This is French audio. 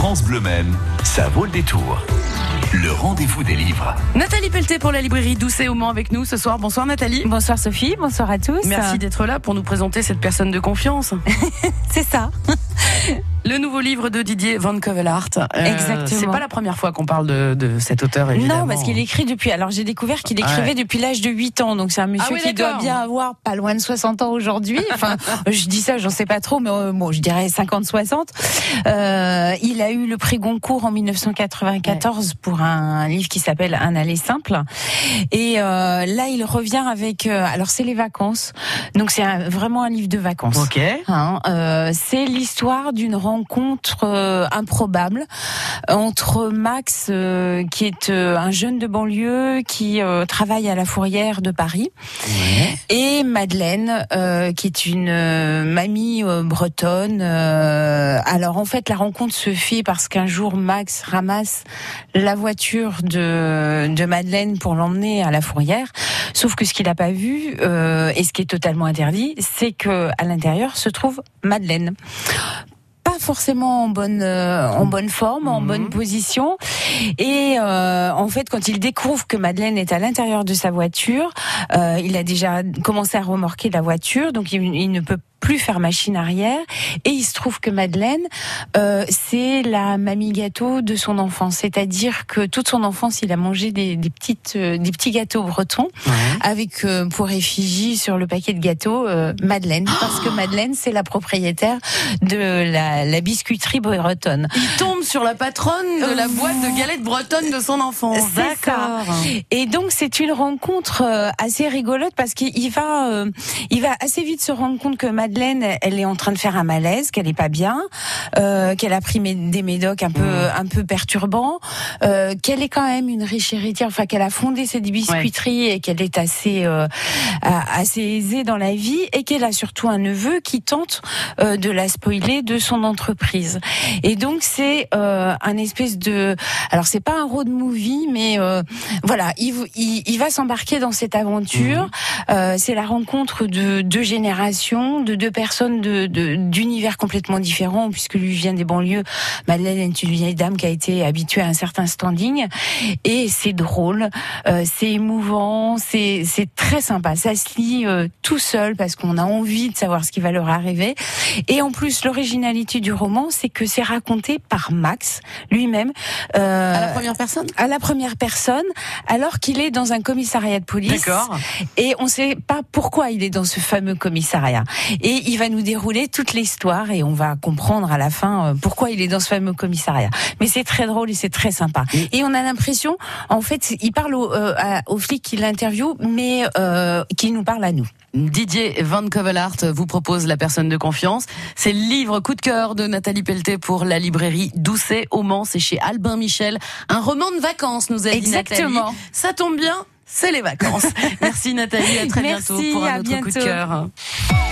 France Bleu Maine, ça vaut le détour. Le rendez-vous des livres. Nathalie Pelleté pour la librairie Doucet au Mans avec nous ce soir. Bonsoir Nathalie. Bonsoir Sophie, bonsoir à tous. Merci d'être là pour nous présenter cette personne de confiance. C'est ça. Le nouveau livre de Didier Van Ceuvelart. Exactement. C'est pas la première fois qu'on parle de cet auteur, évidemment. Non, parce qu'il écrit depuis... Alors, j'ai découvert qu'il écrivait depuis l'âge de 8 ans. Donc, c'est un monsieur qui doit bien avoir pas loin de 60 ans aujourd'hui. Enfin, je dis ça, j'en sais pas trop, mais bon, je dirais 50-60. Il a eu le prix Goncourt en 1994 pour un livre qui s'appelle Un aller simple. Et là, il revient avec... alors, c'est les vacances. Donc, c'est vraiment un livre de vacances. Ok. C'est l'histoire d'une rencontre improbable entre Max, qui est un jeune de banlieue qui travaille à la Fourrière de Paris, et Madeleine, qui est une mamie bretonne. Alors en fait, la rencontre se fait parce qu'un jour Max ramasse la voiture de Madeleine pour l'emmener à la Fourrière. Sauf que ce qu'il n'a pas vu, et ce qui est totalement interdit, c'est que à l'intérieur se trouve Madeleine. Pas forcément en bonne forme, en bonne position. Et en fait, quand il découvre que Madeleine est à l'intérieur de sa voiture, il a déjà commencé à remorquer la voiture, donc il ne peut plus faire machine arrière, et il se trouve que Madeleine, c'est la mamie gâteau de son enfance, c'est-à-dire que toute son enfance, il a mangé des petits gâteaux bretons, avec pour effigie sur le paquet de gâteaux Madeleine, parce que Madeleine, c'est la propriétaire de la biscuiterie bretonne. Il tombe sur la patronne de la boîte de galettes bretonnes de son enfance. D'accord. Et donc c'est une rencontre assez rigolote, parce qu'il va assez vite se rendre compte que Madeleine, elle est en train de faire un malaise, qu'elle est pas bien, qu'elle a pris des médocs un peu perturbants, qu'elle est quand même une riche héritière, enfin qu'elle a fondé cette biscuiterie et qu'elle est assez aisée dans la vie, et qu'elle a surtout un neveu qui tente de la spoiler de son entreprise. Et donc c'est un espèce de, alors c'est pas un road movie, mais voilà, il va s'embarquer dans cette aventure. C'est la rencontre de deux générations, de deux personnes d'univers complètement différents, puisque lui vient des banlieues. Madeleine est une vieille dame qui a été habituée à un certain standing, et c'est drôle, c'est émouvant, c'est très sympa. Ça se lit tout seul parce qu'on a envie de savoir ce qui va leur arriver. Et en plus, l'originalité du roman, c'est que c'est raconté par Max lui-même. À la première personne ? À la première personne, alors qu'il est dans un commissariat de police. D'accord. Et on ne sait pas pourquoi il est dans ce fameux commissariat. Et il va nous dérouler toute l'histoire, et on va comprendre à la fin pourquoi il est dans ce fameux commissariat. Mais c'est très drôle et c'est très sympa. Et on a l'impression, en fait, il parle aux flics qui l'interviewent, mais qui nous parle à nous. Didier Van Ceuvelart vous propose La personne de confiance. C'est le livre coup de cœur de Nathalie Pelleté pour la librairie Doucet au Mans. C'est chez Albin Michel. Un roman de vacances, nous a dit Nathalie. Exactement. Ça tombe bien, c'est les vacances. Merci Nathalie, à très bientôt pour un autre coup de cœur.